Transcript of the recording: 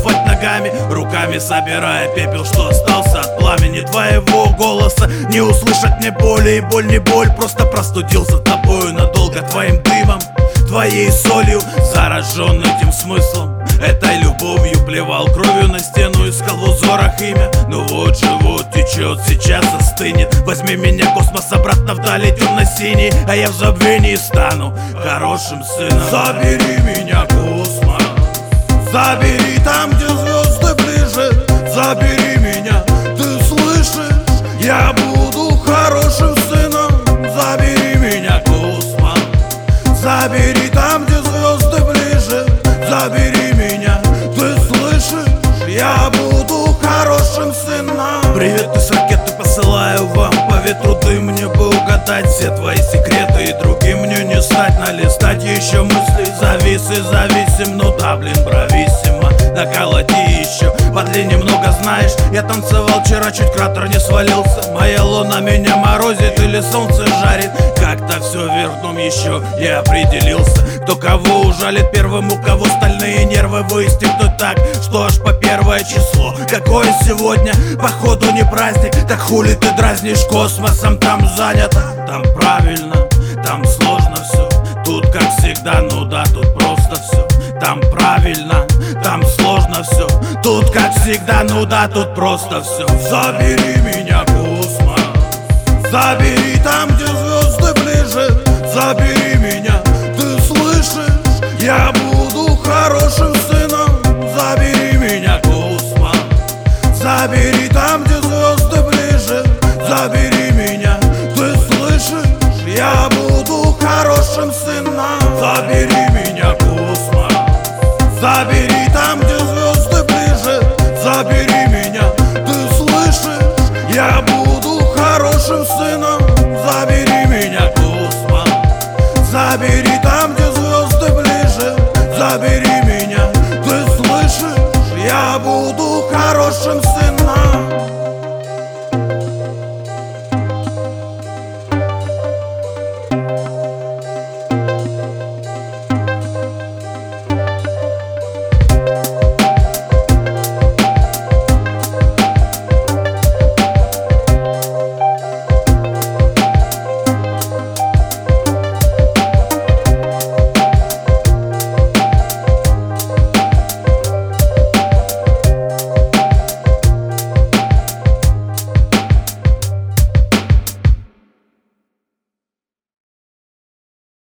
топать ногами, руками собирая пепел, что остался от пламени твоего голоса. Не услышать мне боли, и боль не боль, просто простудился тобою надолго, твоим дымом, твоей солью, заражен этим смыслом, этой любовью. Плевал кровью на стену, искал в узорах имя. Ну вот живот течет, сейчас остынет. Возьми меня, космос, обратно вдали темно-синий, а я в забвении стану хорошим сыном. Забери меня, космос, забери там, где звезды ближе. Забери меня, ты слышишь? Я буду хорошим сыном. Забери меня, космос, забери там, где звезды ближе. Забери меня, ты слышишь? Я буду хорошим сыном. Привет из ракеты посылаю вам по ветру дым, мне бы угадать все твои секреты, и другим мне не стать, налистать еще мысли. Завис и зависим, ну да, блин, брависсимо. Наколоти еще, подли немного, знаешь. Я танцевал вчера, чуть кратер не свалился. Моя луна меня морозит или солнце жарит. Как-то все вверх дном еще не определился. Кто кого ужалит первым, у кого стальные нервы выстегнут так, что аж по 1 число. Какое сегодня? Походу не праздник. Так хули ты дразнишь космосом? Там занято, там правильно, там сложно все. Тут как всегда, ну да, тут просто все. Там правильно, там сложно все. Тут как всегда, ну да, тут просто все. Забери меня, космос, забери там, где звезды ближе. Забери меня, ты слышишь? Я буду хорошим сыном. Забери меня, космос, забери там, где звезды ближе. Забери меня, ты слышишь? Я буду хорошим сыном. Забери меня, космос, забери там, где звезды ближе. Забери меня, ты слышишь? Я буду хорошим сыном. Забери меня, космос, забери там, где звезды ближе. Забери меня, ты слышишь? Я буду хорошим сыном.